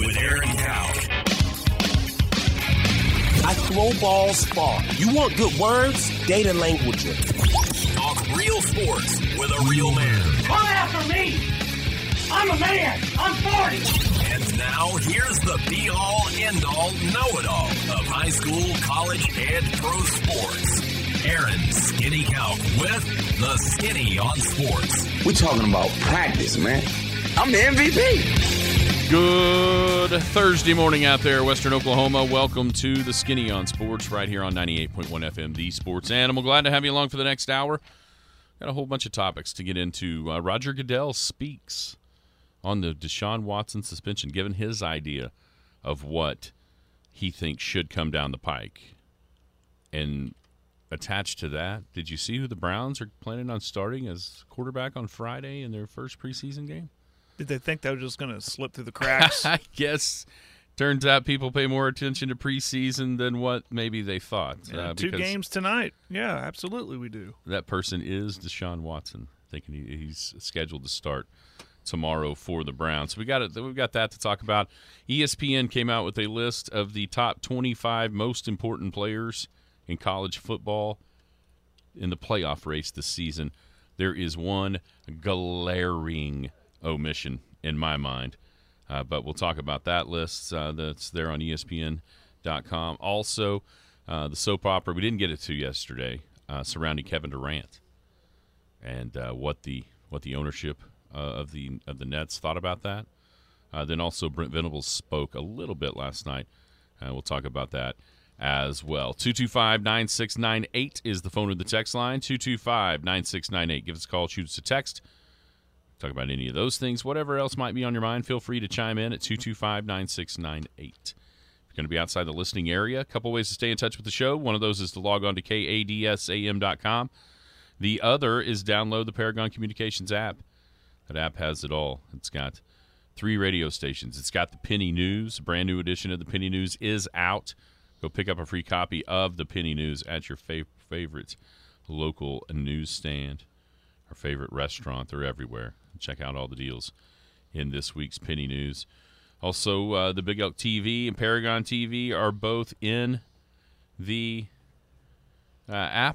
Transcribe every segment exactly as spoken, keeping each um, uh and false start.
with Aaron Cow. I throw balls far. You want good words? Data language. Talk real sports with a real man. Come after me! I'm a man! I'm forty! And now, here's the be-all, end-all, know-it-all of high school, college, and pro sports. Aaron Skinny Cow with the Skinny on Sports. We're talking about practice, man. I'm the M V P. Good Thursday morning out there, Western Oklahoma. Welcome to the Skinny on Sports right here on ninety-eight point one F M, the Sports Animal. Glad to have you along for the next hour. Got a whole bunch of topics to get into. Uh, Roger Goodell speaks on the Deshaun Watson suspension, giving his idea of what he thinks should come down the pike. And attached to that, did you see who the Browns are planning on starting as quarterback on Friday in their first preseason game? Did they think that was just going to slip through the cracks? I guess. Turns out people pay more attention to preseason than what maybe they thought. Yeah, uh, two games tonight. Yeah, absolutely we do. That person is Deshaun Watson, thinking he, he's scheduled to start tomorrow for the Browns. So we got it. We've got that to talk about. E S P N came out with a list of the top twenty-five most important players in college football in the playoff race this season. There is one glaring omission in my mind, uh, but we'll talk about that list uh, that's there on E S P N dot com. Also, uh, the soap opera we didn't get it to yesterday uh, surrounding Kevin Durant and uh, what the what the ownership uh, of the of the Nets thought about that. Uh, then also Brent Venables spoke a little bit last night. Uh, we'll talk about that as well. two two five, nine six nine eight is the phone or the text line. two two five, nine six nine eight. Give us a call, shoot us a text. Talk about any of those things. Whatever else might be on your mind, feel free to chime in at two two five, nine six nine eight. If you're going to be outside the listening area, a couple ways to stay in touch with the show. One of those is to log on to K A D S A M dot com. The other is download the Paragon Communications app. That app has it all. It's got three radio stations. It's got the Penny News. A brand new edition of the Penny News is out. Go pick up a free copy of the Penny News at your fav- favorite local newsstand or favorite restaurant. They're everywhere. Check out all the deals in this week's Penny News. Also, uh, the Big Elk T V and Paragon T V are both in the uh, app.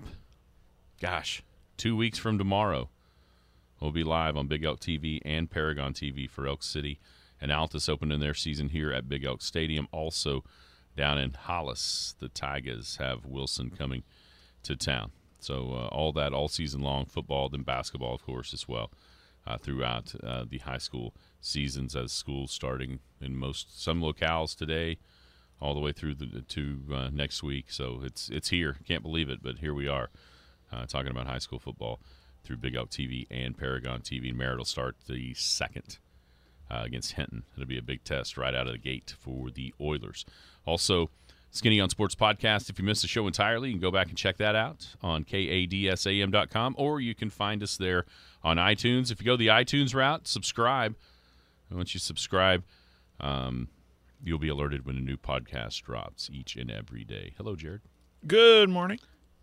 Gosh, two weeks from tomorrow, we'll be live on Big Elk T V and Paragon T V for Elk City and Altus opening their season here at Big Elk Stadium. Also, down in Hollis, the Tigers have Wilson coming to town. So uh, all that all season long, football, then basketball, of course, as well, uh, throughout uh, the high school seasons as school's starting in most some locales today, all the way through the, to uh, next week. So it's it's here. Can't believe it, but here we are uh, talking about high school football through Big Elk T V and Paragon T V. Merritt will start the second uh, against Hinton. It'll be a big test right out of the gate for the Oilers. Also, Skinny on Sports Podcast. If you missed the show entirely, you can go back and check that out on K A D S A M dot com, or you can find us there on iTunes. If you go the iTunes route, subscribe. And once you subscribe, um, you'll be alerted when a new podcast drops each and every day. Hello, Jared. Good morning.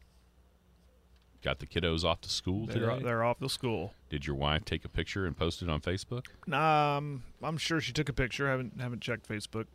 Got the kiddos off to school They're, today? they're off to school. Did your wife take a picture and post it on Facebook? Um, I'm sure she took a picture. I haven't haven't checked Facebook.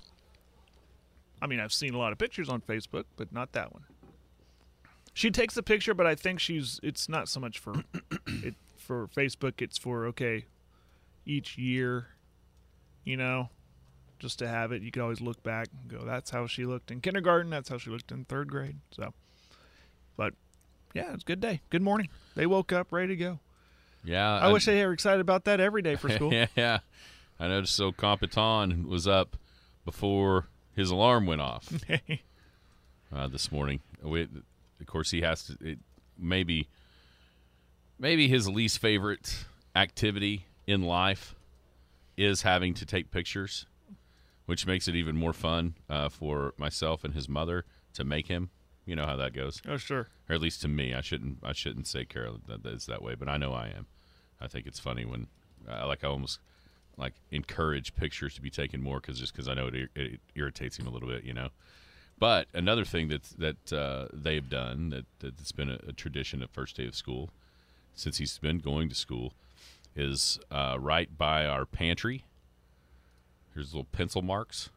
I mean, I've seen a lot of pictures on Facebook, but not that one. She takes the picture, but I think she's. It's not so much for it for Facebook. It's for okay, each year, you know, just to have it. You can always look back and go, "That's how she looked in kindergarten. That's how she looked in third grade." So, but yeah, it's a good day. Good morning. They woke up ready to go. Yeah, I, I wish they were excited about that every day for school. yeah, yeah, I noticed. So Compiton was up before his alarm went off uh, this morning. We, of course, he has to. It, maybe, maybe his least favorite activity in life is having to take pictures, which makes it even more fun uh, for myself and his mother to make him. You know how that goes. Oh, sure. Or at least to me. I shouldn't. I shouldn't say Carol that it's that way, but I know I am. I think it's funny when, uh, like, I almost. like encourage pictures to be taken more because just because I know it, it irritates him a little bit, you know. But another thing that that uh, they've done that that's been a, a tradition at first day of school since he's been going to school is uh, right by our pantry. Here's little pencil marks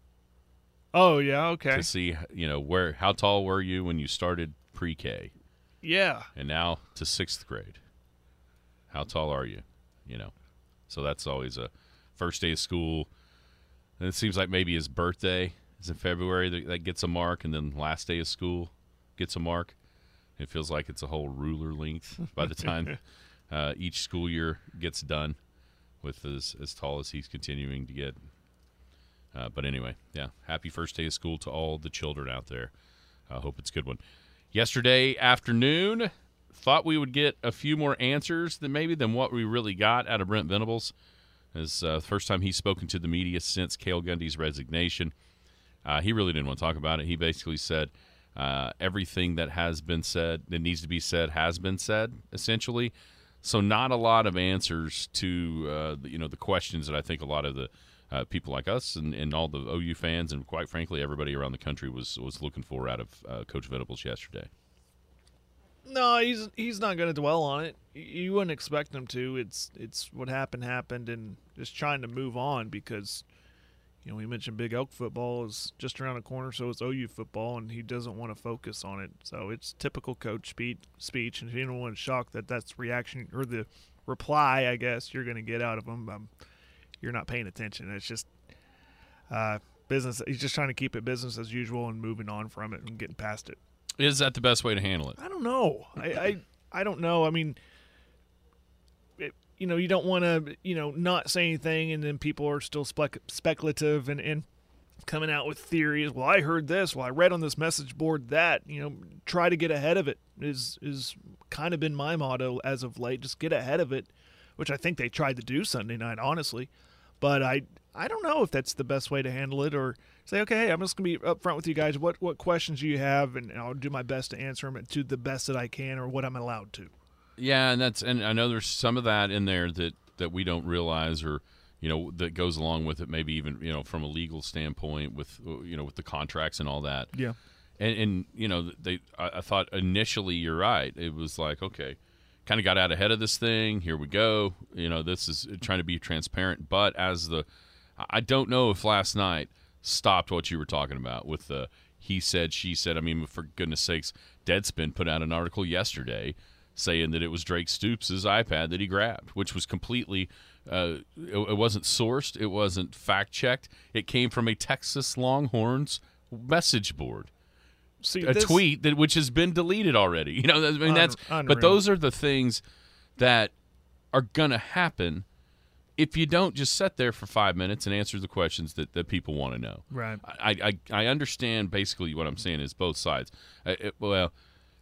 Oh yeah, okay. to see, you know, where how tall were you when you started pre-K, Yeah. and now to sixth grade. How tall are you? You know, so that's always a first day of school. And it seems like maybe his birthday is in February that, that gets a mark, and then last day of school gets a mark. It feels like it's a whole ruler length by the time uh, each school year gets done, with as as tall as he's continuing to get. Uh, but anyway, yeah, happy first day of school to all the children out there. I hope it's a good one. Yesterday afternoon, thought we would get a few more answers than maybe than what we really got out of Brent Venables. It's uh, the first time he's spoken to the media since Cale Gundy's resignation. Uh, he really didn't want to talk about it. He basically said uh, everything that has been said, that needs to be said, has been said, essentially. So not a lot of answers to uh, the, you know the questions that I think a lot of the uh, people like us and, and all the O U fans and, quite frankly, everybody around the country was was looking for out of uh, Coach Venables yesterday. No, he's he's not going to dwell on it. You wouldn't expect him to. It's it's what happened happened, and just trying to move on because, you know, we mentioned Big Elk football is just around the corner, so it's O U football, and he doesn't want to focus on it. So it's typical coach speech. Speech, and if anyone's shocked that that's reaction or the reply, I guess you're going to get out of him, um, you're not paying attention. It's just uh, business. He's just trying to keep it business as usual and moving on from it and getting past it. Is that the best way to handle it? I don't know. I, I, I don't know. I mean, it, you know, you don't want to, you know, not say anything, and then people are still spec- speculative and, and coming out with theories. Well, I heard this. Well, I read on this message board that. You know, try to get ahead of it is is kind of been my motto as of late. Just get ahead of it, which I think they tried to do Sunday night, honestly. But I I don't know if that's the best way to handle it, or say, okay, hey, I'm just going to be upfront with you guys. What what questions do you have, and I'll do my best to answer them to the best that I can, or what I'm allowed to. Yeah, and that's and I know there's some of that in there that, that we don't realize, or you know, that goes along with it. Maybe even you know from a legal standpoint with you know with the contracts and all that. Yeah, and, and you know they I, I thought initially you're right. It was like okay. Kind of got out ahead of this thing. Here we go. You know, this is trying to be transparent. But as the, I don't know if last night stopped what you were talking about with the he said, she said. I mean, for goodness sakes, Deadspin put out an article yesterday saying that it was Drake Stoops' iPad that he grabbed, which was completely, uh, it, it wasn't sourced. It wasn't fact-checked. It came from a Texas Longhorns message board. See, a this, tweet that which has been deleted already. You know, I mean that's un- but those are the things that are gonna happen if you don't just sit there for five minutes and answer the questions that, that people want to know. Right. I, I I understand basically what I'm saying is both sides. Uh, it, well,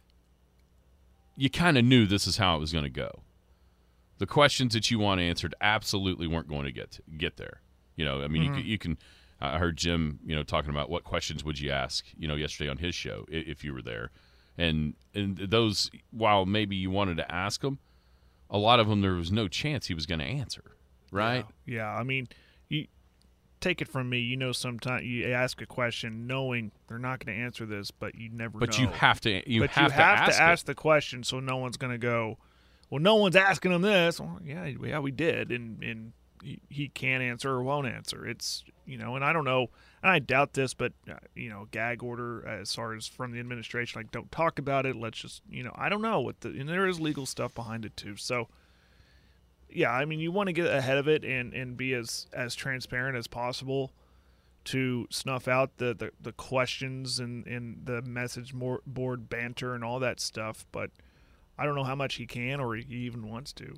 you kind of knew this is how it was going to go. The questions that you want answered absolutely weren't going to get to, get there. You know, I mean, mm-hmm. you, you can. I heard Jim, you know, talking about what questions would you ask, you know, yesterday on his show if you were there, and and those, while maybe you wanted to ask them, a lot of them there was no chance he was going to answer, right? Yeah. yeah, I mean, you take it from me. You know, sometimes you ask a question knowing they're not going to answer this, but you never. But know. you have to. You but have, you have to, ask, to ask the question, so no one's going to go. Well, no one's asking him this. Well, yeah, yeah, we did, and and. He, he can't answer or won't answer. It's, you know, and I don't know, and I doubt this, but, uh, you know, gag order as far as from the administration, like, don't talk about it. Let's just, you know, I don't know what the, and there is legal stuff behind it too. So, yeah, I mean, you want to get ahead of it and, and be as, as transparent as possible to snuff out the, the, the questions and, and the message board banter and all that stuff. But I don't know how much he can or he even wants to.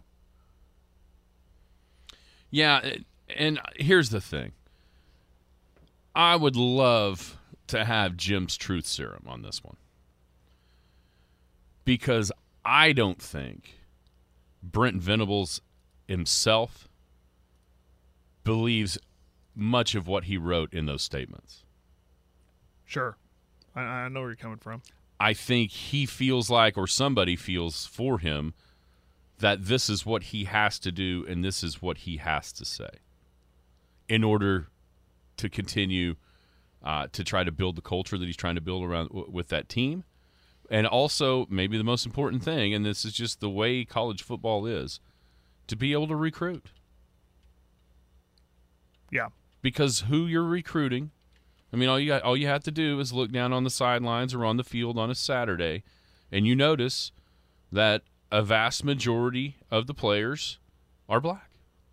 Yeah, and here's the thing. I would love to have Jim's truth serum on this one. Because I don't think Brent Venables himself believes much of what he wrote in those statements. Sure. I, I know where you're coming from. I think he feels like, or somebody feels for him, that this is what he has to do and this is what he has to say in order to continue uh, to try to build the culture that he's trying to build around w- with that team. And also, maybe the most important thing, and this is just the way college football is, to be able to recruit. Yeah. because who you're recruiting. I mean, all you got, all you have to do is look down on the sidelines or on the field on a Saturday, and you notice that a vast majority of the players are black.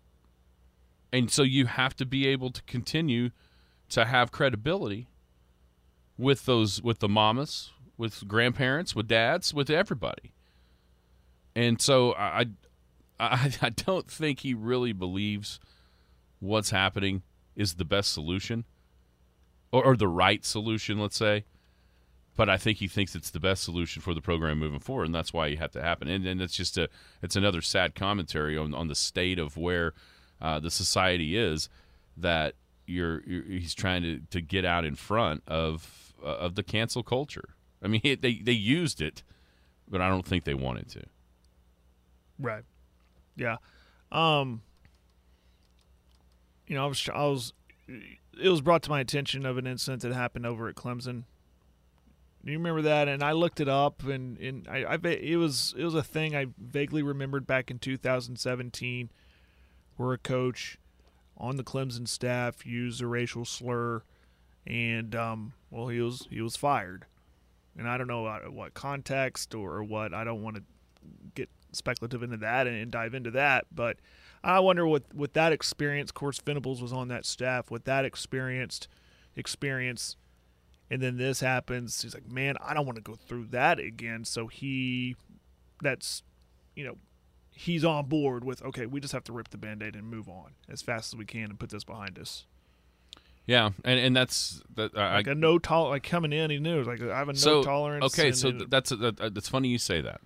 And so you have to be able to continue to have credibility with those, with the mamas, with grandparents, with dads, with everybody. And so I, I, I don't think he really believes what's happening is the best solution, or, or the right solution, let's say. But I think he thinks it's the best solution for the program moving forward, and that's why you have to happen. And, and it's just a, it's another sad commentary on, on the state of where uh, the society is, that you're, you're he's trying to, to get out in front of uh, of the cancel culture. I mean, it, they they used it, but I don't think they wanted to. Right. Yeah. Um. You know, I was I was it was brought to my attention of an incident that happened over at Clemson. Do you remember that? And I looked it up, and, and I, I it was it was a thing I vaguely remembered back in two thousand seventeen, where a coach on the Clemson staff used a racial slur, and um, well, he was he was fired, and I don't know what context or what. I don't want to get speculative into that and, and dive into that, but I wonder with with that experience. Of course, Venables was on that staff. With that experienced experience. And then this happens. He's like, man, I don't want to go through that again. So he, that's, you know, he's on board with, okay, we just have to rip the Band-Aid and move on as fast as we can and put this behind us. Yeah, and and that's that. Uh, like I, a no tolerance. Like coming in, he knew like I have a no so, tolerance. Okay, and, so and, that's uh, that's funny you say that.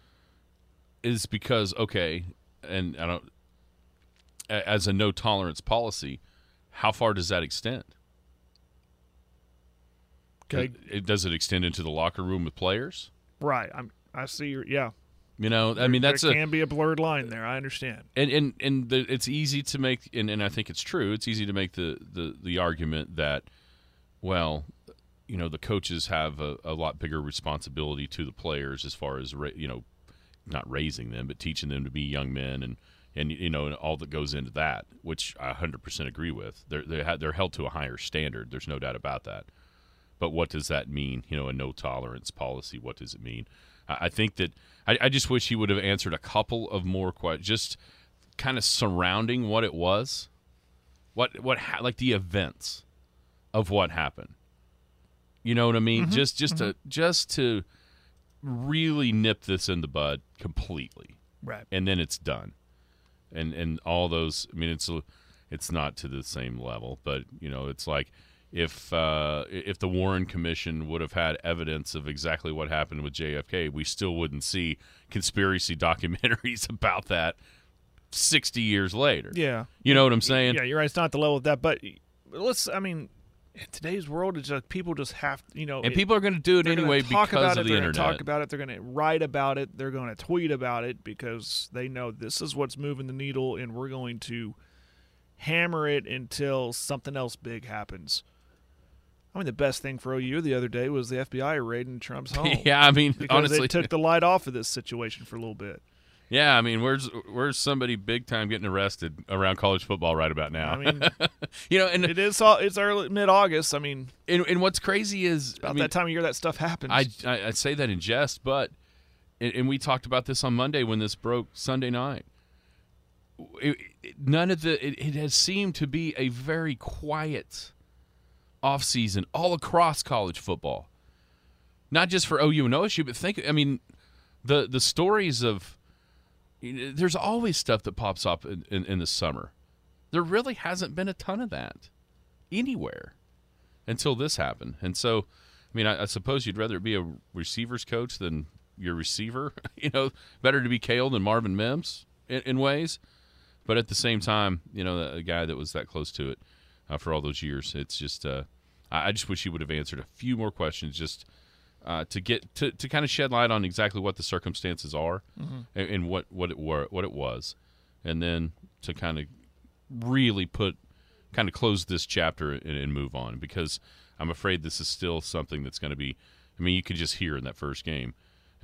Is because okay, and I don't. As a no tolerance policy, how far does that extend? Okay. It, it, does it extend into the locker room with players? Right. I'm. I see. Your, yeah. You know, there, I mean, that's there a can be a blurred line there. I understand. And and and the, it's easy to make, and, and I think it's true. It's easy to make the, the, the argument that, well, you know, the coaches have a, a lot bigger responsibility to the players as far as ra- you know, not raising them, but teaching them to be young men, and and you know, and all that goes into that, which I one hundred percent agree with. They're they ha- they're held to a higher standard. There's no doubt about that. But what does that mean? You know, a no-tolerance policy, what does it mean? I, I think that I, I just wish he would have answered a couple of more questions, just kind of surrounding what it was, what what ha- like the events of what happened. You know what I mean? Mm-hmm. Just just mm-hmm. to just to really nip this in the bud completely, right? And then it's done, and and all those. I mean, it's it's not to the same level, but you know, it's like. If uh, if the Warren Commission would have had evidence of exactly what happened with J F K, we still wouldn't see conspiracy documentaries about that sixty years later. Yeah. You know what I'm saying? Yeah, you're right. It's not the level of that. But let's, I mean, in today's world, it's just people just have, you know. And it, people are going to do it anyway talk because about of it, the they're internet. They're going to talk about it. They're going to write about it. They're going to tweet about it because they know this is what's moving the needle, and we're going to hammer it until something else big happens. I mean, the best thing for O U the other day was the F B I raiding Trump's home. Yeah, I mean, because honestly, they took the light off of this situation for a little bit. Yeah, I mean, where's where's somebody big time getting arrested around college football right about now? I mean, you know, and it is all, it's early mid August. I mean, and, and what's crazy is about I mean, that time of year that stuff happens. I, I I say that in jest, but and, and we talked about this on Monday when this broke Sunday night. It, it, none of the it, it has seemed to be a very quiet offseason all across college football, not just for O U and O S U, but think, I mean, the the stories of, you know, there's always stuff that pops up in, in, in the summer. There really hasn't been a ton of that anywhere until this happened. And so, I mean, I, I suppose you'd rather be a receivers coach than your receiver. You know, better to be Cale than Marvin Mims in, in ways. But at the same time, you know, a guy that was that close to it uh, for all those years, it's just uh, – I just wish he would have answered a few more questions just uh, to get to, to kind of shed light on exactly what the circumstances are mm-hmm. and, and what, what it were what it was, and then to kind of really put kind of close this chapter and, and move on, because I'm afraid this is still something that's going to be. I mean, you could just hear in that first game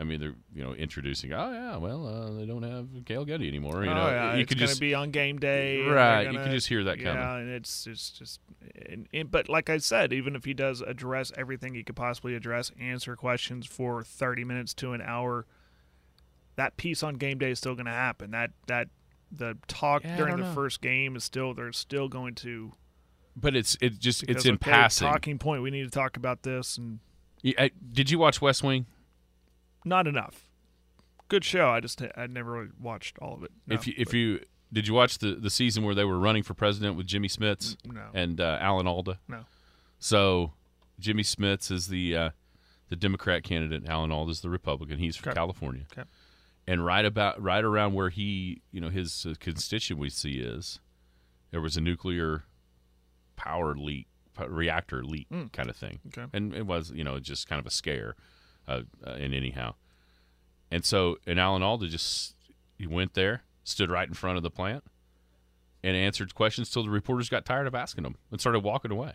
I mean, they're you know introducing. Oh yeah, well uh, they don't have Cale Getty anymore. You oh, know, yeah, you it's could going just to be on game day, and right. they're You gonna- can just hear that yeah, coming. and it's it's just. And, and, but like I said, even if he does address everything he could possibly address, answer questions for thirty minutes to an hour, that piece on game day is still going to happen. That that the talk Yeah, I during don't the know. first game is still they're still going to. But it's it's just Because, it's in okay, passing. Talking point. We need to talk about this, and Yeah, I- did you watch West Wing? not enough. Good show. I just I never really watched all of it. No, if you if but- you did you watch the the season where they were running for president with Jimmy Smits no and uh, Alan Alda? no So Jimmy Smits is the uh, the Democrat candidate. Alan Alda is the Republican. He's from Okay. California. Okay. And right about right around where he you know his uh, constituency is, there was a nuclear power leak, p- reactor leak Mm. kind of thing. Okay. And it was you know just kind of a scare, uh, uh, and anyhow, and so and Alan Alda just he went there, stood right in front of the plant, and answered questions till the reporters got tired of asking them and started walking away.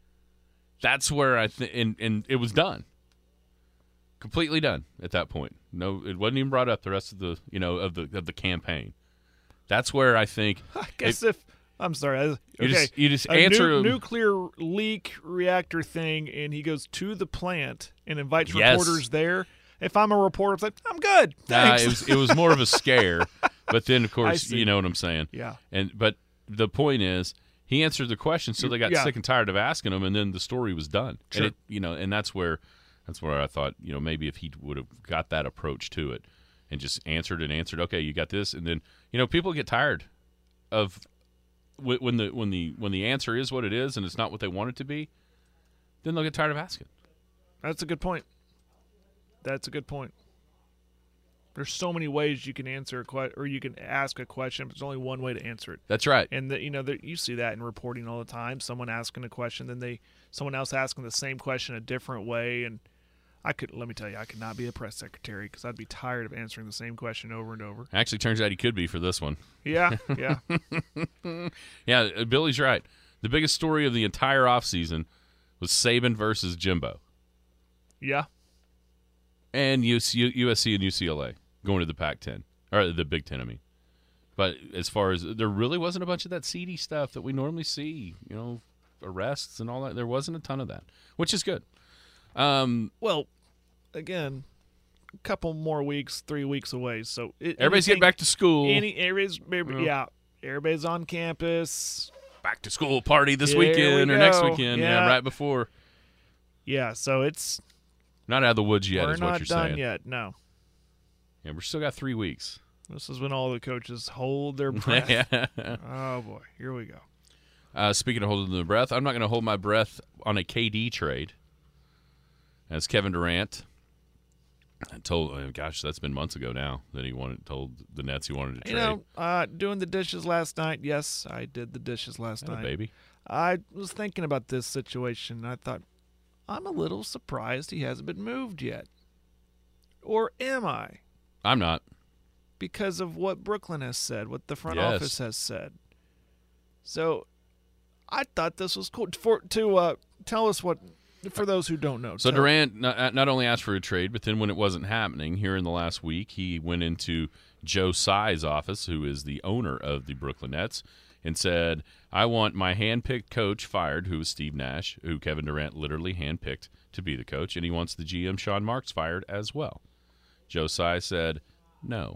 That's where I think, and, and it was done, completely done at that point. No, it wasn't even brought up the rest of the, you know, of the of the campaign. That's where I think. I guess if I'm sorry, I, okay, You just- you just a answer nu- him. nuclear leak reactor thing, and he goes to the plant and invites Yes. reporters there. If I'm a reporter, it's like I'm good. Nah, Thanks. it was it was more of a scare, but then of course see. you know what I'm saying. Yeah. And but the point is, he answered the question, so they got Yeah. sick and tired of asking him, and then the story was done. Sure. And it, you know, and that's where that's where I thought, you know, maybe if he would have got that approach to it and just answered and answered, okay, you got this, and then you know, people get tired of wh- when the when the when the answer is what it is and it's not what they want it to be, then they'll get tired of asking. That's a good point. That's a good point. There's so many ways you can answer a question, or you can ask a question, but there's only one way to answer it. That's right. And the, you know, the, you see that in reporting all the time. Someone asking a question, then they someone else asking the same question a different way. And I could let me tell you, I could not be a press secretary because I'd be tired of answering the same question over and over. Actually, turns out he could be for this one. Yeah, yeah. Yeah, uh, Billy's right. The biggest story of the entire offseason was Saban versus Jimbo. Yeah. And U S C and U C L A going to the Pac ten. Or the Big Ten, I mean. But as far as, there really wasn't a bunch of that seedy stuff that we normally see, you know, arrests and all that. There wasn't a ton of that, which is good. Um, Well, again, a couple more weeks, three weeks away. So it, everybody's anything- getting back to school. Any everybody's yeah, everybody's on campus. back to school party this Here we weekend or next go. weekend. Yeah. Yeah. right before. Yeah, so it's Not out of the woods yet we're is what not you're done saying. yet. No, Yeah, we're still got three weeks. this is when all the coaches hold their breath. Yeah. Oh boy, here we go. Uh, speaking of holding the breath, I'm not going to hold my breath on a K D trade. As Kevin Durant told, oh, gosh, that's been months ago now that he wanted told the Nets he wanted to You trade. know, uh, doing the dishes last night. Yes, I did the dishes last Oh, night. baby. I was thinking about this situation. And I thought, I'm a little surprised he hasn't been moved yet. Or am I? I'm not. Because of what Brooklyn has said, what the front Yes. office has said. So, I thought this was cool. For to uh, tell us what, for those who don't know. So tell- Durant not, not only asked for a trade, but then when it wasn't happening here in the last week, he went into Joe Tsai's office, who is the owner of the Brooklyn Nets, and said, I want my hand-picked coach fired, who was Steve Nash, who Kevin Durant literally hand-picked to be the coach, and he wants the G M, Sean Marks, fired as well. Joe Tsai said, no.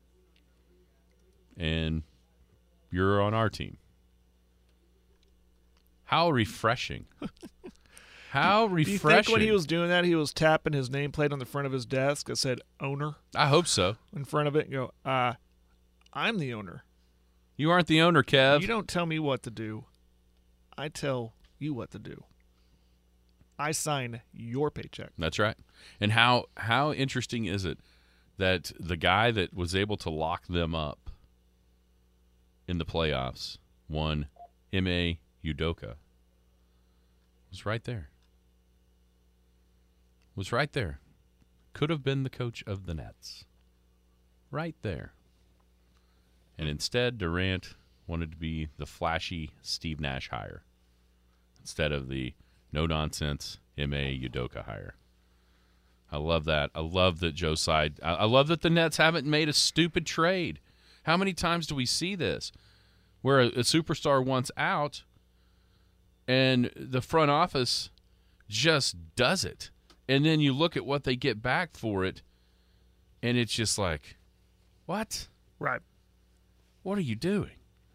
And you're on our team. How refreshing. How Do you refreshing. think when he was doing that, he was tapping his nameplate on the front of his desk that said owner I hope so. in front of it and go, uh, I'm the owner. You aren't the owner, Kev. You don't tell me what to do. I tell you what to do. I sign your paycheck. That's right. And how how interesting is it that the guy that was able to lock them up in the playoffs, one Ime Udoka, was right there. Was right there. Could have been the coach of the Nets. Right there. And instead, Durant wanted to be the flashy Steve Nash hire instead of the no-nonsense Ime Udoka hire. I love that. I love that Joe Tsai. I, I love that the Nets haven't made a stupid trade. How many times do we see this where a, a superstar wants out and the front office just does it? And then you look at what they get back for it, and it's just like, what? Right. What are you doing?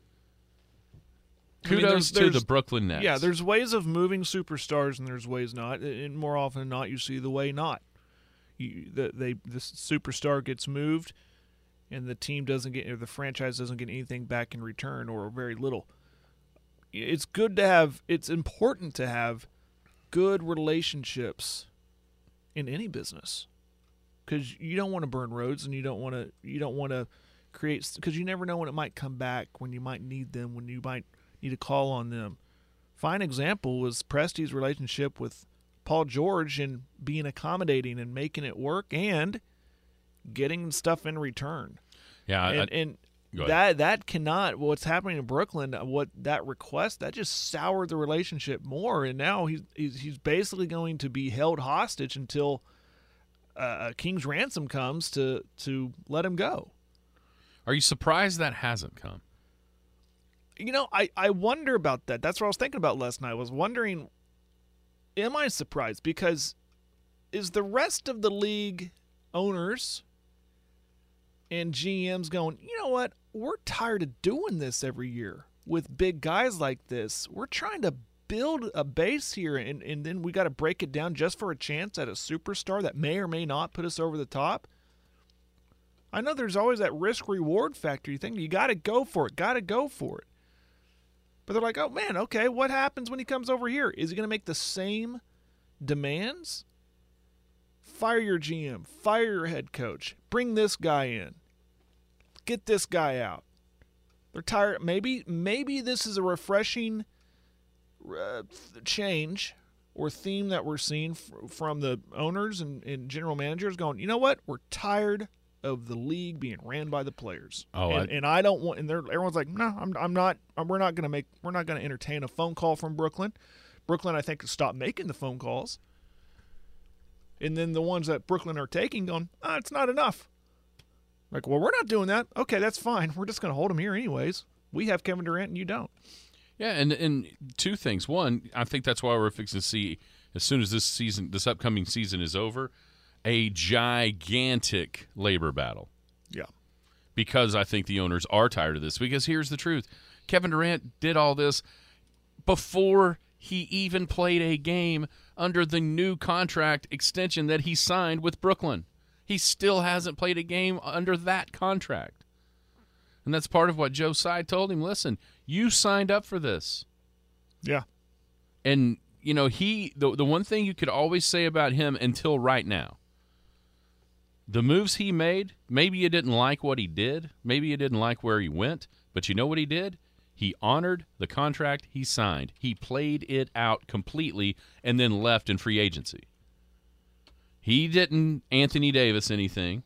I mean, Kudos there's- to there's- the Brooklyn Nets. Yeah, there's ways of moving superstars, and there's ways not. And more often than not, you see the way not. You, the, they this superstar gets moved, and the team doesn't get, or the franchise doesn't get anything back in return, or very little. It's good to have. It's important to have good relationships in any business, because you don't want to burn roads, and you don't want to. You don't want to create, because you never know when it might come back, when you might need them, when you might need to call on them. Fine example was Presti's relationship with Paul George and being accommodating and making it work and getting stuff in return. Yeah, I, and and go ahead. that that cannot, what's happening in Brooklyn, what that request, that just soured the relationship more, and now he's he's, he's basically going to be held hostage until uh, a king's ransom comes to to let him go. Are you surprised that hasn't come? You know, I, I wonder about that. That's what I was thinking about last night. I was wondering, am I surprised? Because is the rest of the league owners and G Ms going, you know what, we're tired of doing this every year with big guys like this. We're trying to build a base here, and, and then we got to break it down just for a chance at a superstar that may or may not put us over the top. I know there's always that risk-reward factor. You think you got to go for it, got to go for it. But they're like, oh, man, okay, what happens when he comes over here? Is he going to make the same demands? Fire your G M. Fire your head coach. Bring this guy in. Get this guy out. They're tired. Maybe maybe this is a refreshing uh, change or theme that we're seeing f- from the owners and, and general managers going, you know what? We're tired of the league being ran by the players. Oh, and, I- and I don't want. And they're, everyone's like, no, I'm, I'm not. We're not going to make. We're not going to entertain a phone call from Brooklyn. Brooklyn, I think, stop making the phone calls. And then the ones that Brooklyn are taking, going, ah, it's not enough. Like, well, we're not doing that. Okay, that's fine. We're just going to hold him here anyways. We have Kevin Durant, and you don't. Yeah, and and two things. One, I think that's why we're fixing to see, as soon as this season, this upcoming season is over, a gigantic labor battle. Yeah. Because I think the owners are tired of this. Because here's the truth. Kevin Durant did all this before he even played a game under the new contract extension that he signed with Brooklyn. He still hasn't played a game under that contract. And that's part of what Joe Tsai told him. Listen, you signed up for this. Yeah. And, you know, he the, the one thing you could always say about him until right now, the moves he made, maybe you didn't like what he did. Maybe you didn't like where he went. But you know what he did? He honored the contract he signed. He played it out completely and then left in free agency. He didn't Anthony Davis anything.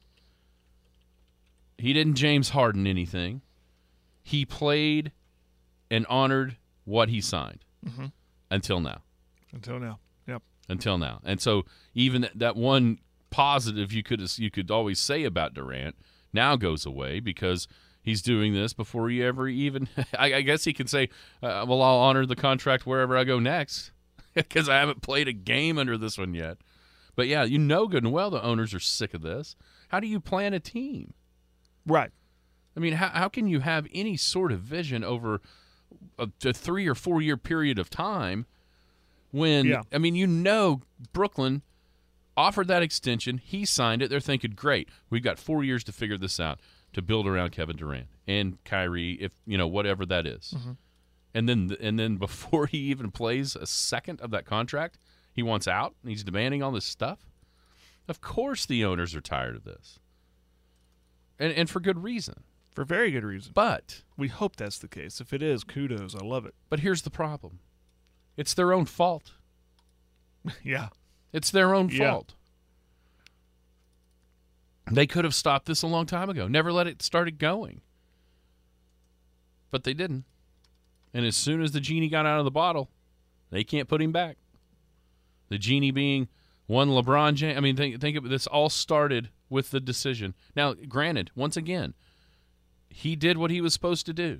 He didn't James Harden anything. He played and honored what he signed Mm-hmm. until now. Until now. Yep. Until now. And so even that, that one positive you could you could always say about Durant now goes away because he's doing this before he ever even I, I guess he can say, uh, well, I'll honor the contract wherever I go next because I haven't played a game under this one yet. But, yeah, you know good and well the owners are sick of this. How do you plan a team? Right. I mean, how, how can you have any sort of vision over a, a three- or four-year period of time when, Yeah. I mean, you know Brooklyn offered that extension. He signed it. They're thinking, great, we've got four years to figure this out to build around Kevin Durant and Kyrie, if you know, whatever that is. Mm-hmm. And then and then before he even plays a second of that contract, he wants out and he's demanding all this stuff. Of course the owners are tired of this. And and for good reason. For very good reason. But We hope that's the case. If it is, kudos. I love it. but here's the problem. It's their own fault. Yeah. It's their own Yeah. fault. They could have stopped this a long time ago. Never let it started going. But they didn't. And as soon as the genie got out of the bottle, they can't put him back. The genie being One LeBron James. I mean, think think of this. All started with the decision. Now, granted, once again, he did what he was supposed to do.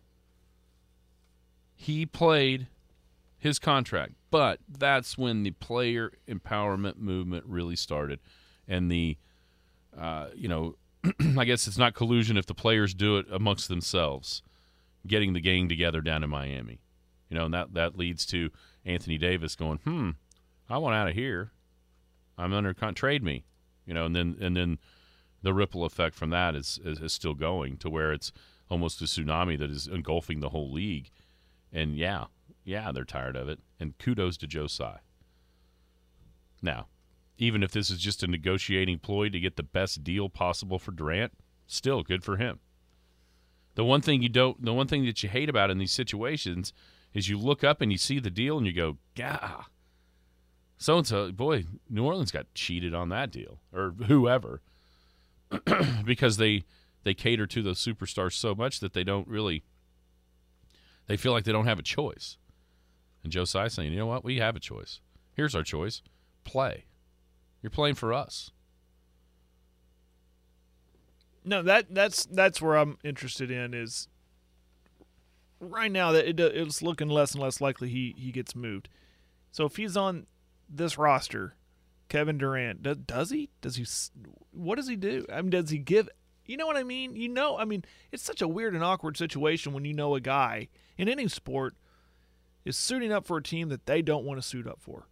He played his contract, but that's when the player empowerment movement really started, and the, uh, you know, I guess it's not collusion if the players do it amongst themselves, getting the gang together down in Miami, you know, and that that leads to Anthony Davis going, hmm, I want out of here. I'm under con- trade me, you know, and then and then the ripple effect from that is, is is still going to where it's almost a tsunami that is engulfing the whole league, and yeah. Yeah, they're tired of it, and kudos to Joe Tsai. Now, even if this is just a negotiating ploy to get the best deal possible for Durant, still good for him. The one thing you don't, the one thing that you hate about in these situations is you look up and you see the deal and you go, "Gah, so and so, boy, New Orleans got cheated on that deal, or whoever," because they they cater to those superstars so much that they don't really, they feel like they don't have a choice. And Joe Tsai saying, you know what, we have a choice. Here's our choice. Play. You're playing for us. No, that that's that's where I'm interested in is right now that it, it's looking less and less likely he, he gets moved. So if he's on this roster, Kevin Durant, does, does he? Does he? What does he do? I mean, does he give? You know what I mean? You know, I mean, it's such a weird and awkward situation when you know a guy in any sport is suiting up for a team that they don't want to suit up for.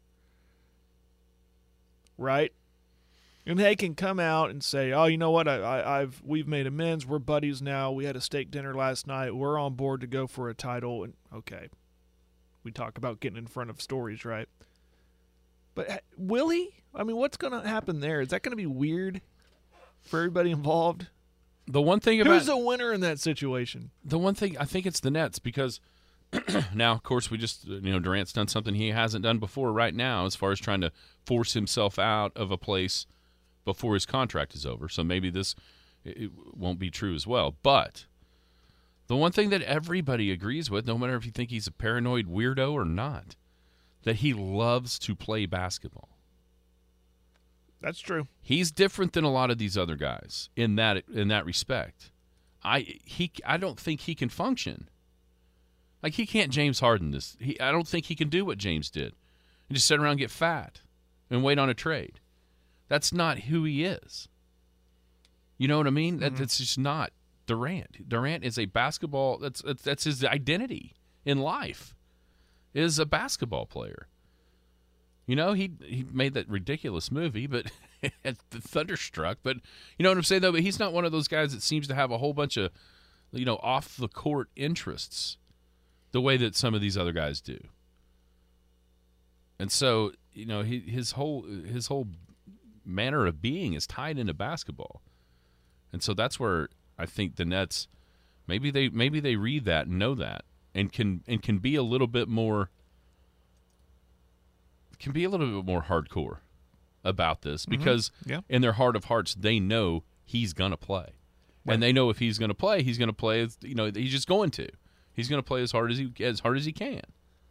Right? And they can come out and say, oh, you know what, I, I, I've we've made amends, we're buddies now, we had a steak dinner last night, we're on board to go for a title, and okay. We talk about getting in front of stories, right? But will he? I mean, what's going to happen there? Is that going to be weird for everybody involved? The one thing about Who's a winner in that situation? The one thing, I think it's the Nets, because now, of course, we just, you know, Durant's done something he hasn't done before right now as far as trying to force himself out of a place before his contract is over. So maybe this it won't be true as well. But the one thing that everybody agrees with, no matter if you think he's a paranoid weirdo or not, that he loves to play basketball. That's true. He's different than a lot of these other guys in that in that respect. I he I don't think he can function. Like, he can't James Harden this. He, I don't think he can do what James did and just sit around and get fat and wait on a trade. That's not who he is. You know what I mean? Mm-hmm. That, that's just not Durant. Durant is a basketball. That's that's his identity in life, is a basketball player. You know, he he made that ridiculous movie, but the Thunderstruck. But you know what I'm saying, though? But he's not one of those guys that seems to have a whole bunch of, you know, off the court interests the way that some of these other guys do. And so, you know, he, his whole his whole manner of being is tied into basketball. And so that's where I think the Nets maybe they maybe they read that and know that and can and can be a little bit more can be a little bit more hardcore about this, because mm-hmm. yeah. in their heart of hearts they know he's going to play. Right. And they know if he's going to play, he's going to play, you know, he's just going to. He's going to play as hard as he as hard as he can.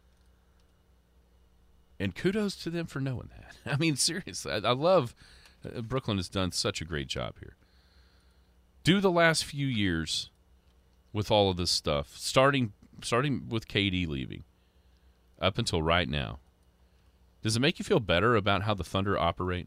And kudos to them for knowing that. I mean, seriously, I, I love uh, Brooklyn has done such a great job here. Do the last few years with all of this stuff, starting starting with K D leaving, up until right now, does it make you feel better about how the Thunder operate?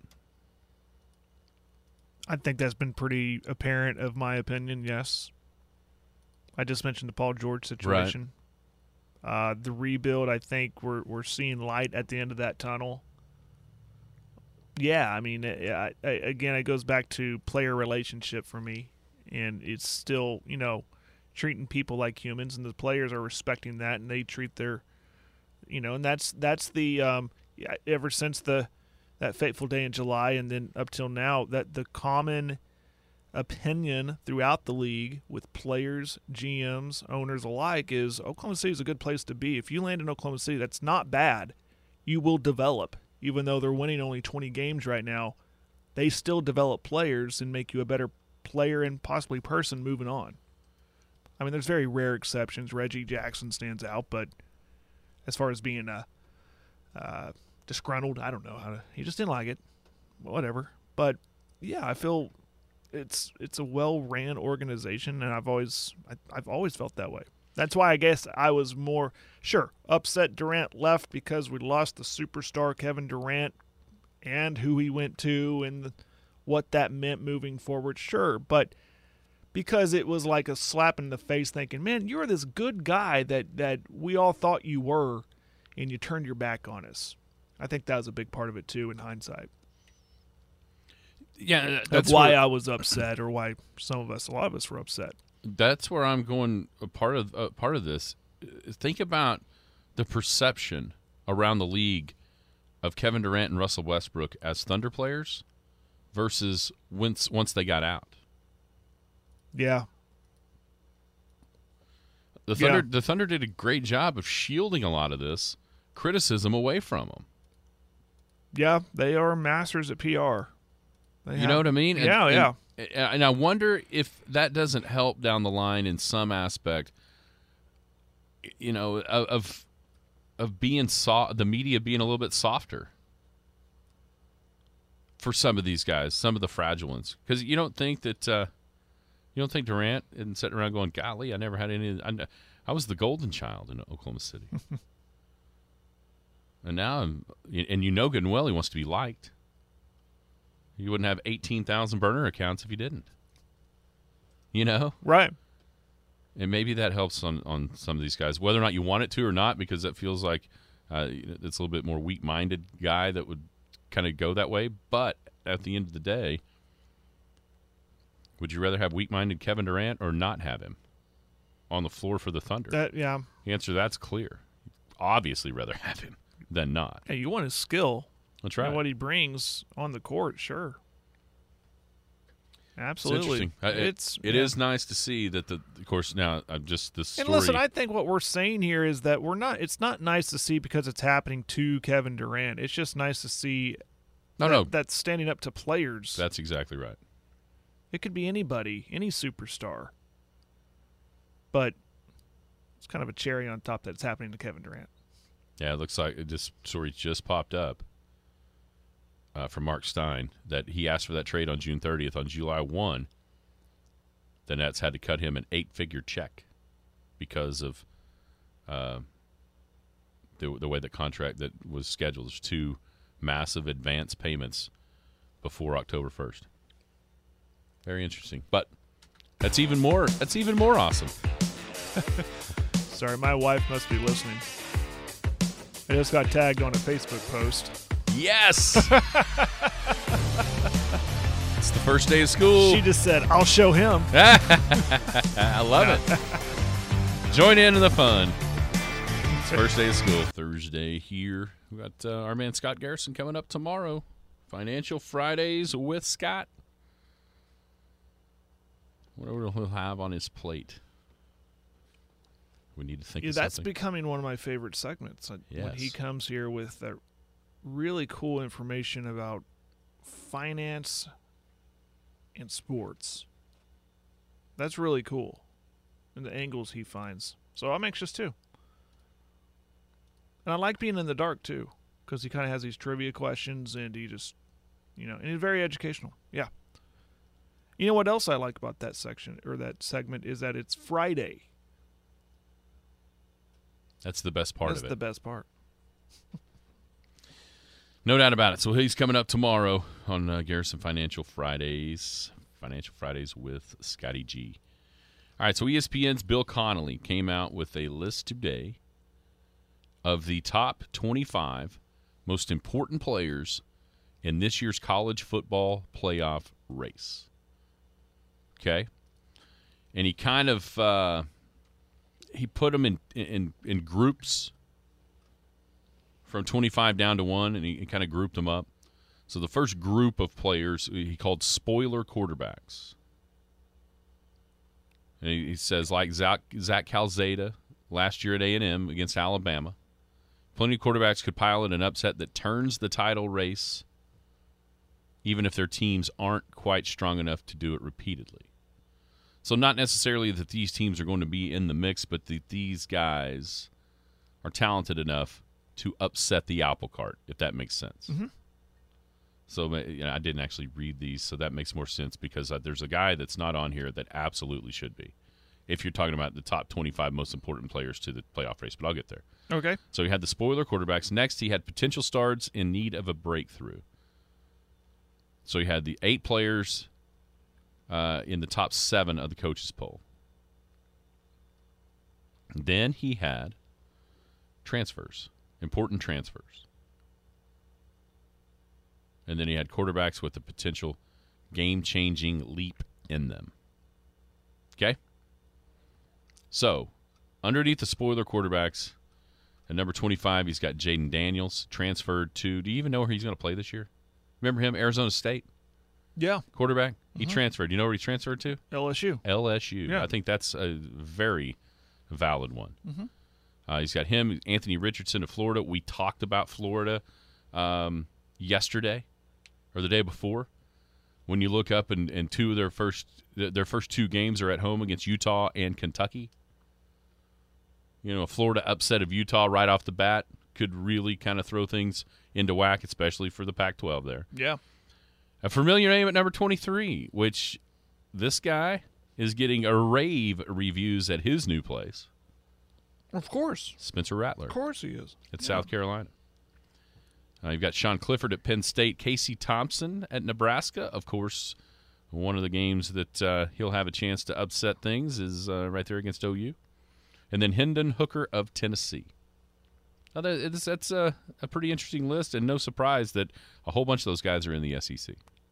I think that's been pretty apparent, of my opinion, yes. I just mentioned the Paul George situation. Right. Uh, the rebuild, I think we're we're seeing light at the end of that tunnel. Yeah, I mean, I, I, again, it goes back to player relationship for me, and it's still, you know, treating people like humans, and the players are respecting that, and they treat their, you know, and that's that's the um, yeah, ever since the that fateful day in July, and then up till now, that the common opinion throughout the league with players, G Ms, owners alike is Oklahoma City is a good place to be. If you land in Oklahoma City, that's not bad. You will develop. Even though they're winning only twenty games right now, they still develop players and make you a better player and possibly person moving on. I mean, there's very rare exceptions. Reggie Jackson stands out, but as far as being a uh, disgruntled. I don't know how to. He just didn't like it. Whatever. But yeah, I feel it's it's a well-ran organization, and I've always I, I've always felt that way. That's why I guess I was more sure upset Durant left because we lost the superstar Kevin Durant and who he went to and the, what that meant moving forward. Sure, but because it was like a slap in the face thinking, man, you're this good guy that, that we all thought you were, and you turned your back on us. I think that was a big part of it, too, in hindsight. Yeah, that's, that's why where, I was upset, or why some of us, a lot of us were upset. That's where I'm going. A part of uh, part of this. Think about the perception around the league of Kevin Durant and Russell Westbrook as Thunder players versus once once they got out. Yeah. The Thunder, Yeah. the Thunder did a great job of shielding a lot of this criticism away from them. Yeah, they are masters at P R. They You have- know what I mean? And, Yeah, yeah. And, and I wonder if that doesn't help down the line in some aspect, you know, of of, of being so, the media being a little bit softer for some of these guys, some of the fragile ones. Because you don't think that uh, you don't think Durant isn't sitting around going, "Golly, I never had any. I, I was the golden child in Oklahoma City." And now, I'm, and you know good and well he wants to be liked. You wouldn't have eighteen thousand burner accounts if you didn't. You know? Right. And maybe that helps on, on some of these guys, whether or not you want it to or not, because that feels like uh, it's a little bit more weak-minded guy that would kind of go that way. But at the end of the day, would you rather have weak-minded Kevin Durant or not have him on the floor for the Thunder? That yeah. The answer to that's clear. Obviously rather have him than not. Hey, you want his skill. That's right. And what he brings on the court, sure. Absolutely. It's interesting. Uh, it- It's it yeah. is nice to see that the, of course, now I'm just this And story. listen, I think what we're saying here is that we're not. It's not nice to see because it's happening to Kevin Durant. It's just nice to see. no, that, no, that's standing up to players. that's exactly right. It could be anybody, any superstar. But it's kind of a cherry on top that it's happening to Kevin Durant. Yeah, it looks like this story just popped up uh, from Mark Stein that he asked for that trade on June thirtieth. On July first, the Nets had to cut him an eight-figure check because of uh, the the way the contract that was scheduled. There's two massive advance payments before October first. Very interesting, but that's even more. That's even more awesome. Sorry, my wife must be listening. I just got tagged on a Facebook post. Yes. It's the first day of school. She just said, "I'll show him." I love it. Join in in the fun. It's first day of school, Thursday here. We got uh, our man Scott Garrison coming up tomorrow. Financial Fridays with Scott. Whatever he'll have on his plate. We need to think Yeah, of that's something. becoming one of my favorite segments. uh, When he Yes. comes here with that really cool information about finance and sports. That's really cool. And the angles he finds. So I'm anxious too. And I like being in the dark too, because he kind of has these trivia questions and he just, you know, and he's very educational. Yeah. You know what else I like about that section or that segment is that it's Friday. That's the best part That's of it. the best part. No doubt about it. So he's coming up tomorrow on uh, Garrison Financial Fridays. Financial Fridays with Scotty G. All right, so E S P N's Bill Connolly came out with a list today of the top twenty-five most important players in this year's college football playoff race. Okay? And he kind of uh, he put them in, in, in groups from twenty-five down to one, and he, he kind of grouped them up. So the first group of players he called spoiler quarterbacks. And he, he says, like Zach, Zach Calzada last year at A and M against Alabama, plenty of quarterbacks could pilot an upset that turns the title race, even if their teams aren't quite strong enough to do it repeatedly. So not necessarily that these teams are going to be in the mix, but that these guys are talented enough to upset the apple cart, if that makes sense. Mm-hmm. So you know, I didn't actually read these, so that makes more sense because uh, there's a guy that's not on here that absolutely should be, if you're talking about the top twenty-five most important players to the playoff race, but I'll get there. Okay. So he had the spoiler quarterbacks. Next, he had potential stars in need of a breakthrough. So he had the eight players uh, in the top seven of the coaches poll. Then he had transfers, important transfers. And then he had quarterbacks with a potential game-changing leap in them. Okay? So, underneath the spoiler quarterbacks, at number twenty-five, he's got Jaden Daniels, transferred to – do you even know where he's going to play this year? Remember him, Arizona State? Yeah. Quarterback? Mm-hmm. He transferred. You know where he transferred to? L S U. L S U. Yeah. I think that's a very valid one. Mm-hmm. Uh, he's got him, Anthony Richardson of Florida. We talked about Florida um, yesterday or the day before. When you look up and, and two of their first their first two games are at home against Utah and Kentucky. You know, a Florida upset of Utah right off the bat could really kind of throw things into whack, especially for the Pac twelve there. Yeah. A familiar name at number twenty-three, which this guy is getting a rave reviews at his new place. Of course. Spencer Rattler. Of course he is. At Yeah. South Carolina. Uh, you've got Sean Clifford at Penn State, Casey Thompson at Nebraska. Of course, one of the games that uh, he'll have a chance to upset things is uh, right there against O U. And then Hendon Hooker of Tennessee. Now, that, it's, that's a, a pretty interesting list, and no surprise that a whole bunch of those guys are in the S E C.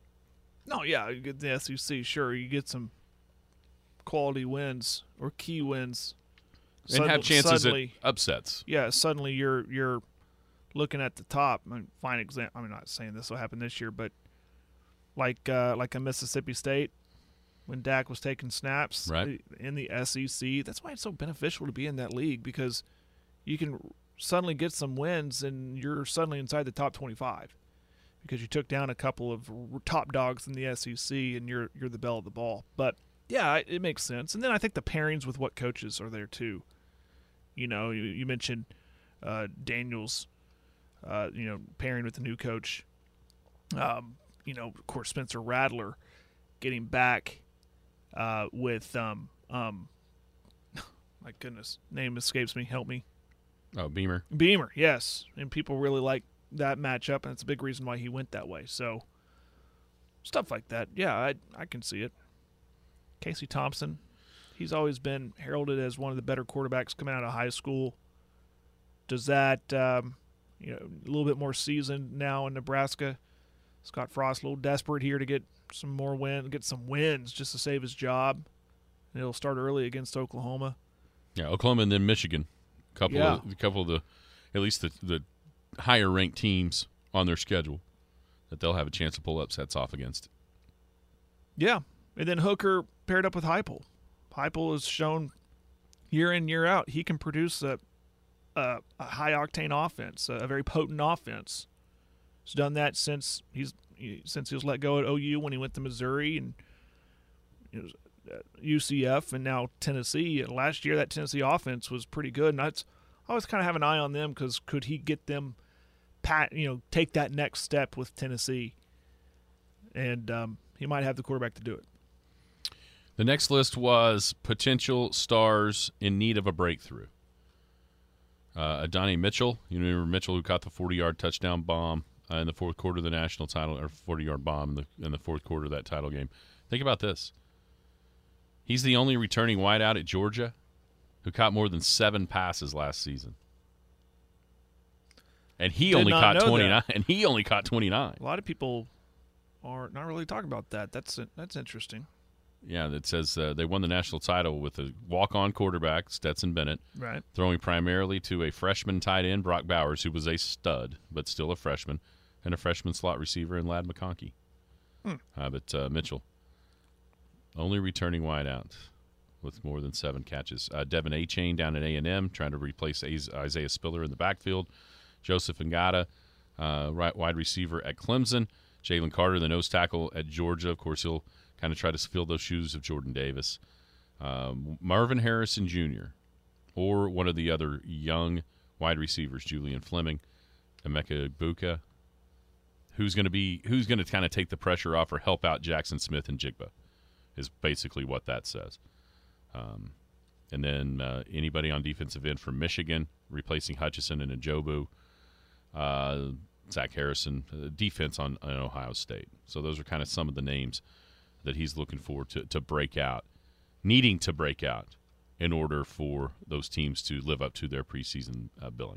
No, yeah, you get the S E C, sure. You get some quality wins or key wins. And Sud- have chances suddenly, at upsets. Yeah, suddenly you're you're looking at the top. I mean, fine example. I'm not saying this will happen this year, but like uh, like a Mississippi State when Dak was taking snaps Right. in the S E C. That's why it's so beneficial to be in that league, because you can suddenly get some wins and you're suddenly inside the top twenty-five because you took down a couple of top dogs in the S E C and you're you're the belle of the ball. But yeah, it, it makes sense. And then I think the pairings with what coaches are there too. You know, you, you mentioned uh, Daniels, uh, you know, pairing with the new coach. Um, you know, of course, Spencer Rattler getting back uh, with, um, um, my goodness, name escapes me. Help me. Oh, Beamer. Beamer, yes. And people really like that matchup, and it's a big reason why he went that way. So, stuff like that. Yeah, I I can see it. Casey Thompson, he's always been heralded as one of the better quarterbacks coming out of high school. Does that, um, you know, a little bit more seasoned now in Nebraska. Scott Frost a little desperate here to get some more win, get some wins just to save his job. And he'll start early against Oklahoma. Yeah, Oklahoma and then Michigan. A couple Yeah. of a couple of the at least the, the higher ranked teams on their schedule that they'll have a chance to pull upsets off against. Yeah. And then Hooker paired up with Heupel. Heupel has shown year in, year out, he can produce a, a, a high-octane offense, a very potent offense. He's done that since he's since he was let go at O U when he went to Missouri and you know, U C F and now Tennessee. And last year, that Tennessee offense was pretty good. And that's, I always kind of have an eye on them because could he get them, pat, you know, take that next step with Tennessee? And um, he might have the quarterback to do it. The next list was potential stars in need of a breakthrough. Uh, Adonai Mitchell, you remember Mitchell who caught the forty-yard touchdown bomb uh, in the fourth quarter of the national title, or forty-yard bomb in the, in the fourth quarter of that title game. Think about this. He's the only returning wideout at Georgia who caught more than seven passes last season. And he Did only not caught know twenty-nine. that. And he only caught twenty-nine. A lot of people are not really talking about that. That's that's interesting. Yeah, that says uh, they won the national title with a walk-on quarterback, Stetson Bennett, Right. throwing primarily to a freshman tight end, Brock Bowers, who was a stud, but still a freshman, and a freshman slot receiver in Ladd McConkey. Hmm. Uh, but uh, Mitchell, only returning wideout with more than seven catches. Uh, Devin Achane down at A and M, trying to replace Isaiah Spiller in the backfield. Joseph Ngata, uh, right wide receiver at Clemson. Jalen Carter, the nose tackle at Georgia. Of course, he'll kind of try to fill those shoes of Jordan Davis. Um, Marvin Harrison Junior or one of the other young Wide receivers, Julian Fleming, Emeka Egbuka. Who's going to be who's going to kind of take the pressure off or help out Jackson Smith and Jigba is basically what that says. Um, and then uh, anybody on defensive end from Michigan, replacing Hutchinson and Njobu. Uh, Zach Harrison, uh, defense on, on Ohio State. So those are kind of some of the names that he's looking for to, to break out, needing to break out in order for those teams to live up to their preseason uh, billing.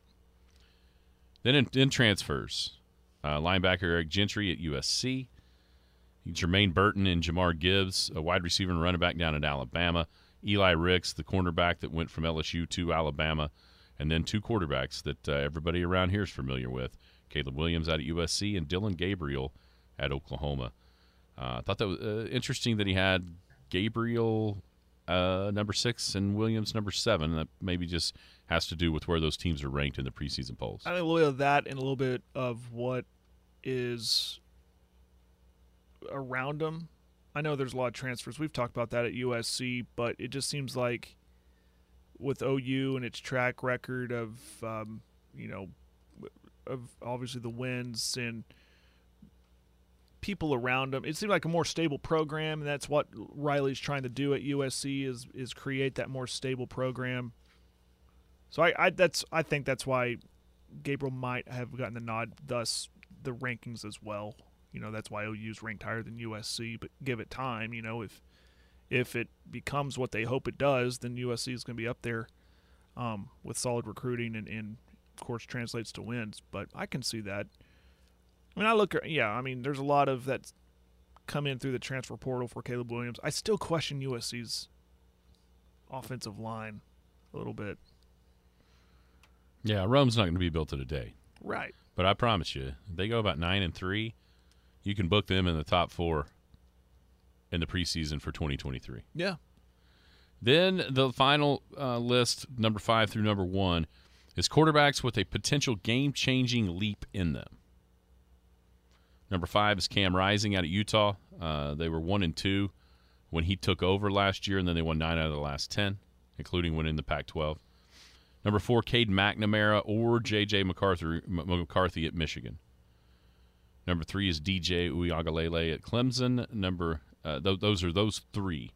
Then in, in transfers, uh, linebacker Eric Gentry at U S C, Jermaine Burton and Jamar Gibbs, a wide receiver and running back down at Alabama, Eli Ricks, the cornerback that went from L S U to Alabama, and then two quarterbacks that uh, everybody around here is familiar with, Caleb Williams out at U S C and Dylan Gabriel at Oklahoma. Uh, I thought that was uh, interesting that he had Gabriel uh, number six and Williams number seven. That maybe just has to do with where those teams are ranked in the preseason polls. I think a little bit of that and a little bit of what is around them. I know there's a lot of transfers. We've talked about that at U S C, but it just seems like with O U and its track record of, um, you know, of obviously the wins and people around them, it seemed like a more stable program, and that's what Riley's trying to do at U S C is is create that more stable program. So I, I that's I think that's why Gabriel might have gotten the nod, thus the rankings as well. You know, that's why O U's ranked higher than U S C, but give it time. You know, if if it becomes what they hope it does, then U S C is going to be up there um, with solid recruiting and, and, of course, translates to wins. But I can see that. I mean, I look at, yeah, I mean, there's a lot of that come in through the transfer portal for Caleb Williams. I still question U S C's offensive line a little bit. Yeah, Rome's not going to be built in a day. Right. But I promise you, they go about nine and three. You can book them in the top four in the preseason for twenty twenty-three. Yeah. Then the final uh, list, number five through number one, is quarterbacks with a potential game-changing leap in them. Number five is Cam Rising out of Utah. Uh, they were one and two when he took over last year, and then they won nine out of the last ten, including winning the Pac twelve. Number four, Cade McNamara or J J McCarthy, McCarthy at Michigan. Number three is D J Uiagalelei at Clemson. Number uh, th- those are those three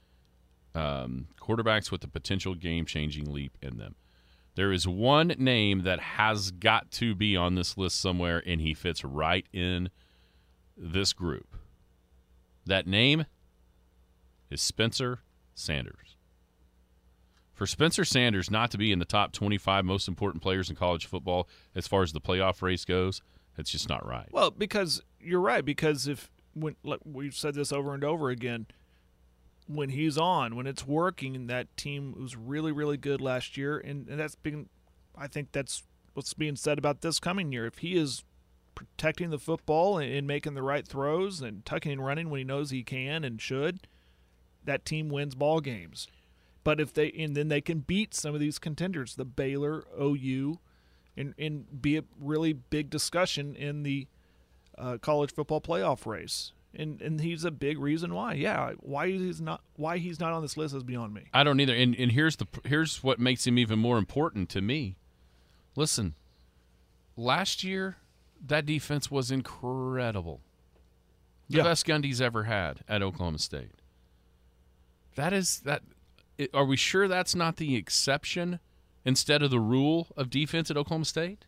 um, quarterbacks with the potential game-changing leap in them. There is one name that has got to be on this list somewhere, and he fits right in this group. That name is Spencer Sanders. For Spencer Sanders not to be in the top twenty-five most important players in college football as far as the playoff race goes, it's just not right. Well, because you're right, because if when like we've said this over and over again, when he's on, when it's working, that team was really, really good last year, and, and that's been, I think that's what's being said about this coming year. If he is protecting the football and, and making the right throws and tucking and running when he knows he can and should, that team wins ball games. But if they and then they can beat some of these contenders, the Baylor, O U, and, and be a really big discussion in the uh, college football playoff race. And and he's a big reason why. Yeah, why he's not why he's not on this list is beyond me. I don't either. And and here's the here's what makes him even more important to me. Listen, last year that defense was incredible. The Yeah. best Gundy's ever had at Oklahoma State. That is that. Are we sure that's not the exception instead of the rule of defense at Oklahoma State?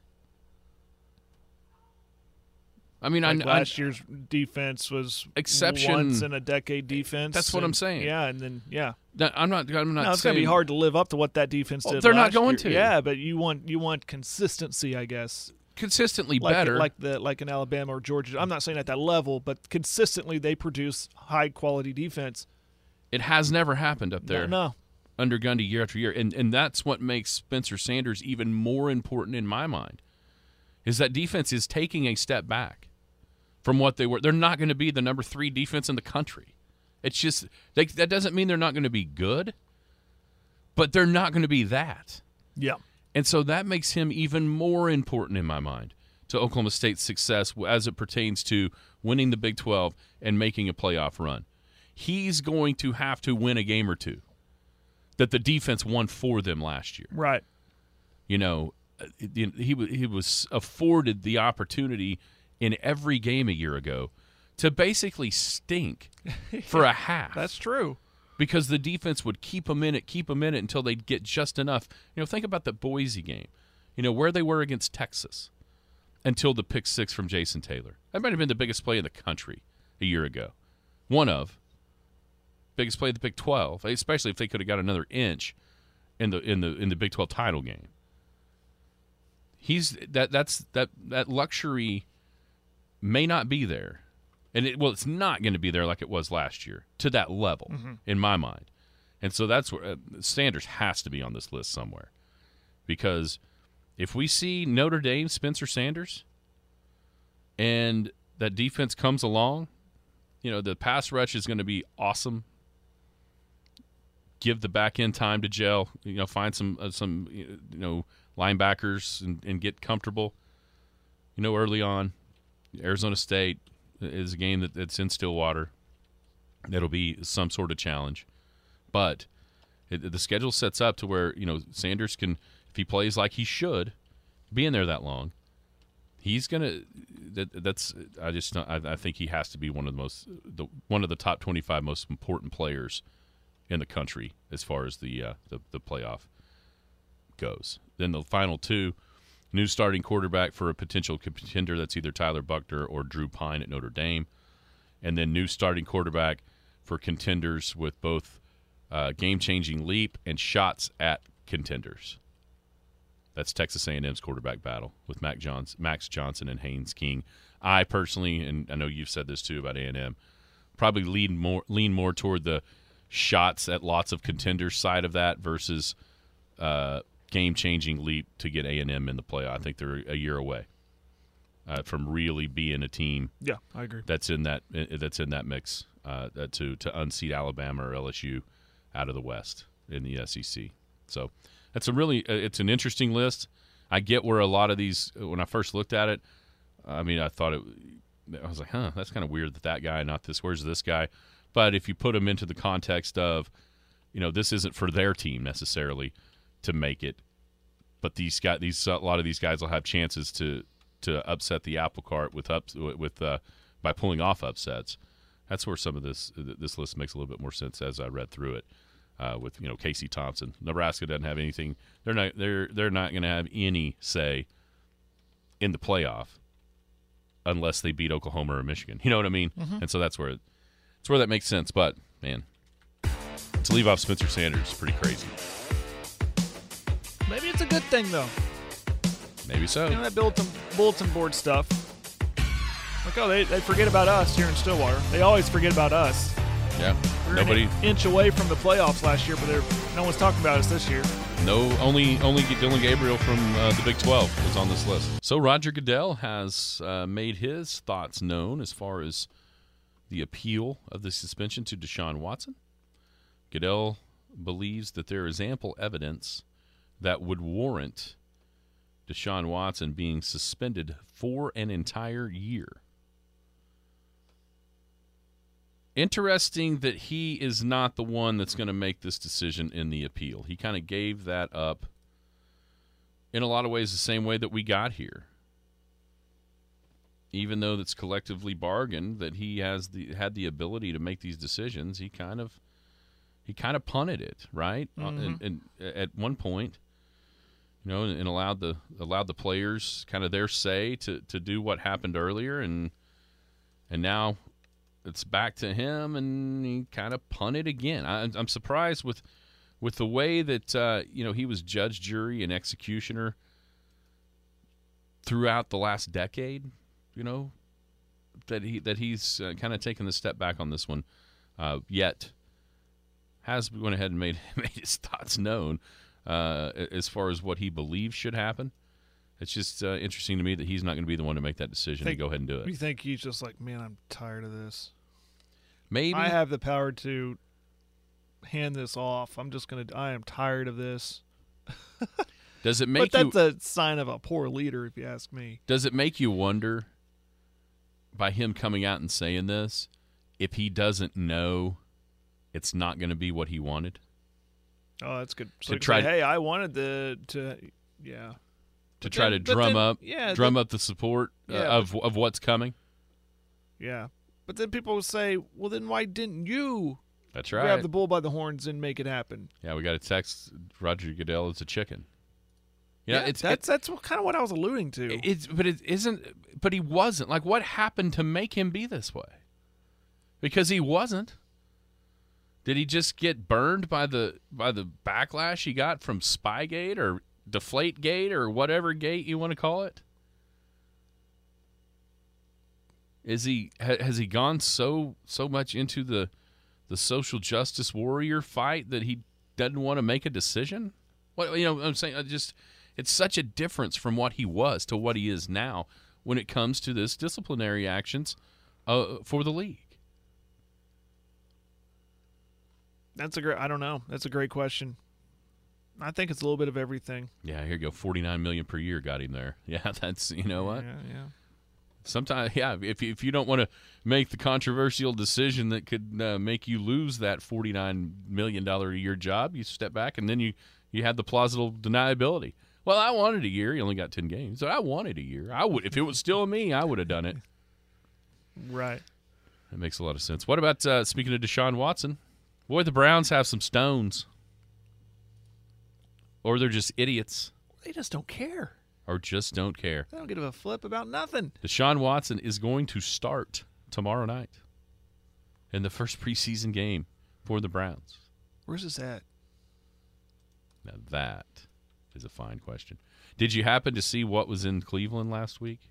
I mean, Like I, last I, year's defense was Exception. once in a decade defense. That's what I'm and- saying. Yeah, and then yeah, I'm not. I'm not. now it's saying, gonna be hard to live up to what that defense Well, did. they're not last going year. to. Yeah, but you want you want consistency, I guess. consistently Like better. like the like in Alabama or Georgia. I'm not saying at that level, but consistently they produce high quality defense. It has never happened up there. No, no. Under Gundy year after year. And and that's what makes Spencer Sanders even more important in my mind, is that defense is taking a step back from what they were. They're not going to be the number three defense in the country. It's just they, that doesn't mean they're not going to be good, but they're not going to be that. Yeah. And so that makes him even more important in my mind to Oklahoma State's success as it pertains to winning the Big twelve and making a playoff run. He's going to have to win a game or two that the defense won for them last year. Right. You know, he he was afforded the opportunity in every game a year ago to basically stink for a half. That's true. Because the defense would keep them in it, keep them in it until they'd get just enough. You know, think about the Boise game. You know, where they were against Texas until the pick six from Jason Taylor. That might have been the biggest play in the country a year ago. One of. Biggest play of the Big twelve, especially if they could have got another inch in the in the in the Big twelve title game. He's that that's that that luxury may not be there. And it, well, it's not going to be there like it was last year to that level, mm-hmm. in my mind. And so that's where uh, Sanders has to be on this list somewhere. Because if we see Notre Dame, Spencer Sanders, and that defense comes along, you know, the pass rush is going to be awesome. Give the back end time to gel, you know, find some, uh, some you know, linebackers and, and get comfortable. You know, early on, Arizona State is a game that, that's in Stillwater. That'll be some sort of challenge. But it, the schedule sets up to where, you know, Sanders can, if he plays like he should, be in there that long. He's gonna. That, that's. I just. I, I think he has to be one of the most. The one of the top twenty-five most important players in the country as far as the uh, the, the playoff goes. Then the final two, new starting quarterback for a potential contender. That's either Tyler Buchner or Drew Pine at Notre Dame, and then new starting quarterback for contenders with both uh, game-changing leap and shots at contenders. That's Texas A and M's quarterback battle with Mac Johnson, Max Johnson and Haynes King. I personally, and I know you've said this too about A and M, probably lean more lean more toward the shots at lots of contenders side of that versus uh, game-changing leap to get A and M in the playoff. I think they're a year away uh, from really being a team. Yeah, I agree. That's in that that's in that mix uh, to to unseat Alabama or L S U out of the West in the S E C. So. That's a really uh, it's an interesting list. I get where a lot of these, when I first looked at it, I mean, I thought it, I was like, huh, that's kind of weird that that guy, not this, where's this guy? But if you put them into the context of, you know, this isn't for their team necessarily to make it, but these guys, these a lot of these guys will have chances to to upset the apple cart with up with uh, by pulling off upsets. That's where some of this this list makes a little bit more sense as I read through it. Uh, with you know Casey Thompson, Nebraska doesn't have anything. They're not. They're they're not going to have any say in the playoff unless they beat Oklahoma or Michigan. You know what I mean? Mm-hmm. And so that's where that's where that makes sense. But man, to leave off Spencer Sanders is pretty crazy. Maybe it's a good thing though. Maybe so. You know that bulletin bulletin board stuff. Like oh, they they forget about us here in Stillwater. They always forget about us. Yeah, we were nobody an inch away from the playoffs last year, but no one's talking about us this year. No, only only Dylan Gabriel from uh, the Big twelve was on this list. So Roger Goodell has uh, made his thoughts known as far as the appeal of the suspension to Deshaun Watson. Goodell believes that there is ample evidence that would warrant Deshaun Watson being suspended for an entire year. Interesting that he is not the one that's going to make this decision in the appeal. He kind of gave that up in a lot of ways the same way that we got here. Even though it's collectively bargained that he has the had the ability to make these decisions, he kind of he kind of punted it, right? Mm-hmm. And, and at one point, you know, and allowed the allowed the players kind of their say to, to do what happened earlier, and and now it's back to him, and he kind of punted again. I, I'm surprised with with the way that uh, you know he was judge, jury, and executioner throughout the last decade. You know that he that he's uh, kind of taken the step back on this one. Uh, yet has went ahead and made made his thoughts known uh, as far as what he believes should happen. It's just uh, interesting to me that he's not going to be the one to make that decision think, and go ahead and do it. You think he's just like, man, I'm tired of this. Maybe I have the power to hand this off. I'm just going to – I am tired of this. Does it make but you – that's a sign of a poor leader, if you ask me. Does it make you wonder, by him coming out and saying this, if he doesn't know it's not going to be what he wanted? Oh, that's good. So to to try say, hey, I wanted the to Yeah. to But try then- to but drum then- up, yeah, drum then- up the support uh, Yeah, of of what's coming. Yeah. But then people will say, well, then why didn't you That's right. grab the bull by the horns and make it happen? Yeah, we got a text. Roger Goodell is a chicken. Yeah, it's that's that's what, kind of what I was alluding to. it, it's but it isn't. But he wasn't. Like, what happened to make him be this way? Because he wasn't. Did he just get burned by the by the backlash he got from Spygate or Deflategate or whatever gate you want to call it? Is he ha, has he gone so so much into the the social justice warrior fight that he doesn't want to make a decision? What you know, I'm saying, I just it's such a difference from what he was to what he is now when it comes to this disciplinary actions uh, for the league. That's a great. I don't know. That's a great question. I think it's a little bit of everything. Yeah, here you go. forty-nine million dollars per year got him there. Yeah, that's you know what. Yeah, yeah. Sometimes, yeah, if you, if you don't want to make the controversial decision that could uh, make you lose that forty-nine million dollars a year job, you step back and then you, you have the plausible deniability. Well, I wanted a year. He only got ten games. So I wanted a year. I would, if it was still me, I would have done it. Right. That makes a lot of sense. What about, uh, speaking of Deshaun Watson, boy, the Browns have some stones. Or they're just idiots. They just don't care. Or just don't care. They don't give a flip about nothing. Deshaun Watson is going to start tomorrow night in the first preseason game for the Browns. Where's this at? Now that is a fine question. Did you happen to see what was in Cleveland last week?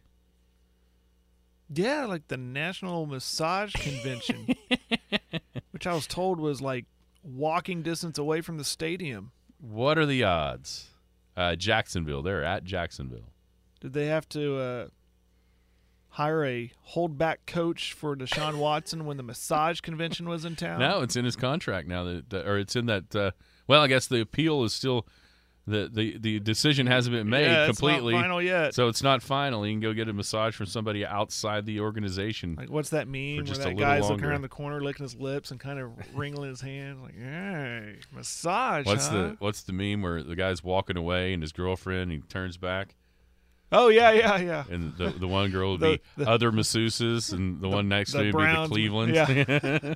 Yeah, like the National Massage Convention, which I was told was like walking distance away from the stadium. What are the odds? Uh, Jacksonville. They're at Jacksonville. Did they have to uh, hire a holdback coach for Deshaun Watson when the massage convention was in town? No, it's in his contract now. That, that or it's in that. Uh, well, I guess the appeal is still the the, the decision hasn't been made yeah, it's completely. not final yet. So it's not final. You can go get a massage from somebody outside the organization. Like, what's that meme where just a that little guy's longer. looking around the corner, licking his lips and kind of wringing his hands, like, "Hey, massage, What's huh?" the What's the meme where the guy's walking away and his girlfriend he turns back Oh yeah, yeah, yeah. and the the one girl would The- be the- other masseuses and the, one next the to him would be the Browns- Cleveland. yeah.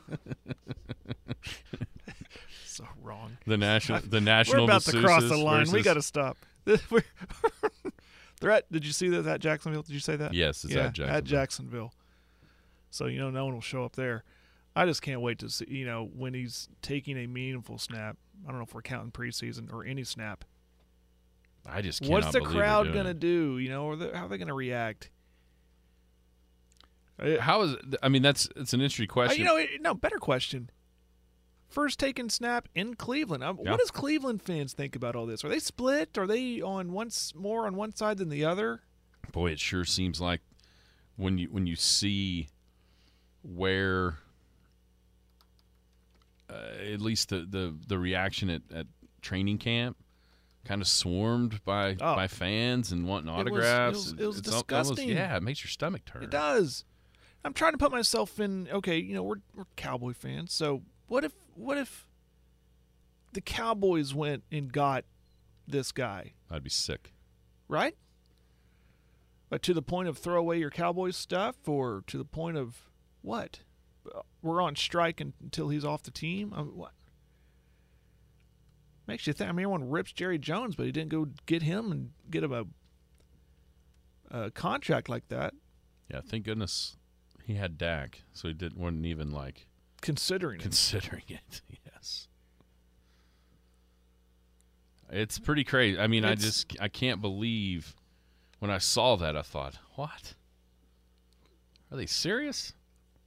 So wrong. the national the We're national about to cross the masseuses line. We versus- got to stop. We're- They're at. Did you see that at Jacksonville? Did you say that? Yes, it's yeah, at Jacksonville. At Jacksonville. So you know, no one will show up there. I just can't wait to see. You know, when he's taking a meaningful snap. I don't know if we're counting preseason or any snap. I just cannot What's the believe they're crowd doing gonna it. do? You know, or the, how are they gonna react? Uh, How is I mean that's it's an interesting uh, question. you know, it- no. Better question. First taken snap in Cleveland. Um, Yeah. What does Cleveland fans think about all this? Are they split? Are they on one s- more on one side than the other? Boy, it sure seems like when you when you see where uh, at least the, the, the reaction at, at training camp kind of swarmed by Oh. by fans and wanting It was- it autographs. was- it was It's al- almost- disgusting. yeah, it makes your stomach turn. It does. I'm trying to put myself in. Okay, you know, we're we're Cowboy fans. So what if what if the Cowboys went and got this guy, I'd be sick. right? But to the point of throw away your Cowboys stuff, or to the point of what? We're on strike un- until he's off the team. I mean, what makes you think? I mean, everyone rips Jerry Jones, but he didn't go get him and get him a, a contract like that. Yeah, thank goodness he had Dak, so he didn't wasn't even like Considering it. considering it. Yes. It's pretty crazy. I mean, I It's- just I can't believe when I saw that I thought, "What? Are they serious?"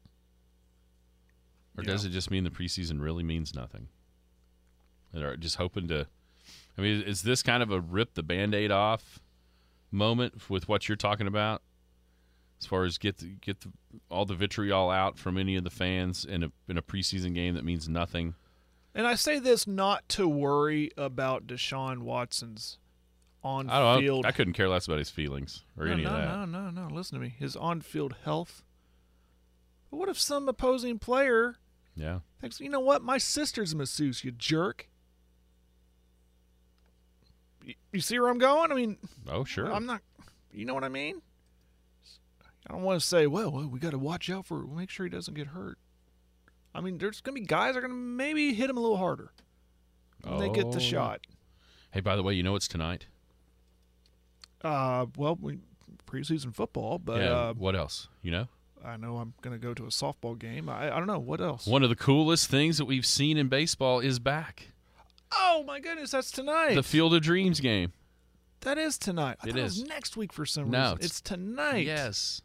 Or does Yeah. it just mean the preseason really means nothing? And are just hoping to I mean, is this kind of a rip the Band-Aid off moment with what you're talking about? As far as get the, get the, all the vitriol out from any of the fans in a in a preseason game that means nothing. And I say this not to worry about Deshaun Watson's on I don't field. know. I couldn't care less about his feelings or no, any no, of that. no, no, no. Listen to me. His on field health. But what if some opposing player Yeah. thinks, you know what, my sister's a masseuse, you jerk? You see where I'm going? I mean, Oh, sure. I'm not. You know what I mean? I don't want to say, well, well we got to watch out for. Make sure he doesn't get hurt. I mean, there's going to be guys that are going to maybe hit him a little harder when oh. they get the shot. Hey, by the way, you know it's tonight? Uh, well, we, preseason football, but yeah. uh, What else? You know? I know I'm going to go to a softball game. I, I don't know. What else? One of the coolest things that we've seen in baseball is back. Oh, my goodness. That's tonight. The Field of Dreams game. That is tonight. I It thought is. it was next week for some No, reason. it's- It's tonight. Yes.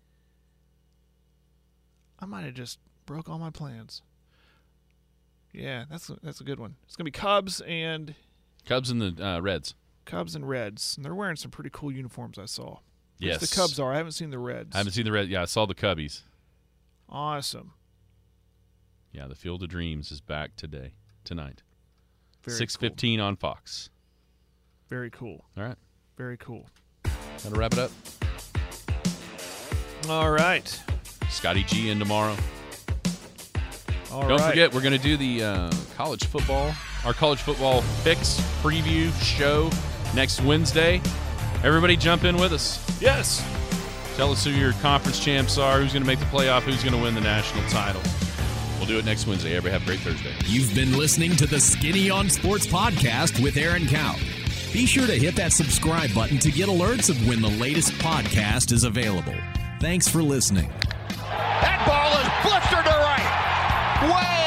I might have just broke all my plans. Yeah, that's a, that's a good one. It's going to be Cubs and Cubs and the uh, Reds. Cubs and Reds. And they're wearing some pretty cool uniforms I saw. Yes. The Cubs are. I haven't seen the Reds. I haven't seen the Reds. Yeah, I saw the Cubbies. Awesome. Yeah, the Field of Dreams is back today, tonight. Very six cool. fifteen on Fox. Very cool. All right. Very cool. That'll wrap it up. All right. Scotty G in tomorrow. All Don't right. forget, we're going to do the uh, college football, our college football picks preview show next Wednesday. Everybody jump in with us. Yes. Tell us who your conference champs are, who's going to make the playoff, who's going to win the national title. We'll do it next Wednesday. Everybody have a great Thursday. You've been listening to the Skinny on Sports podcast with Aaron Cow. Be sure to hit that subscribe button to get alerts of when the latest podcast is available. Thanks for listening. That ball is blistered to right. Way